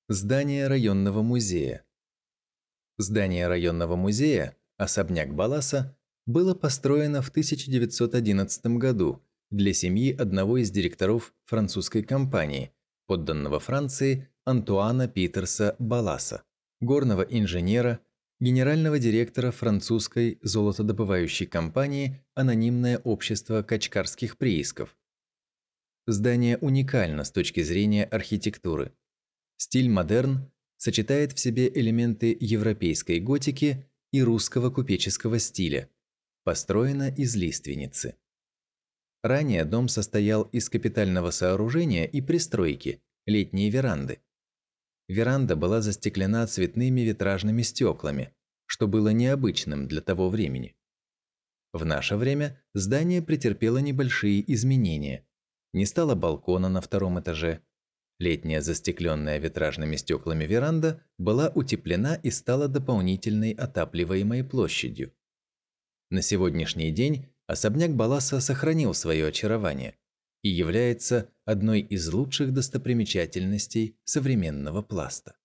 Здание районного музея. Здание районного музея, особняк Баласа, было построено в 1911 году для семьи одного из директоров французской компании, подданного Франции Антуана Питерса Баласа, горного инженера, генерального директора французской золотодобывающей компании «Анонимное общество качкарских приисков». Здание уникально с точки зрения архитектуры. Стиль модерн сочетает в себе элементы европейской готики и русского купеческого стиля, построено из лиственницы. Ранее дом состоял из капитального сооружения и пристройки, летней веранды. Веранда была застеклена цветными витражными стеклами, что было необычным для того времени. В наше время здание претерпело небольшие изменения. Не стало балкона на втором этаже. Летняя застекленная витражными стеклами веранда была утеплена и стала дополнительной отапливаемой площадью. На сегодняшний день особняк Баласа сохранил свое очарование и является одной из лучших достопримечательностей современного Пласта.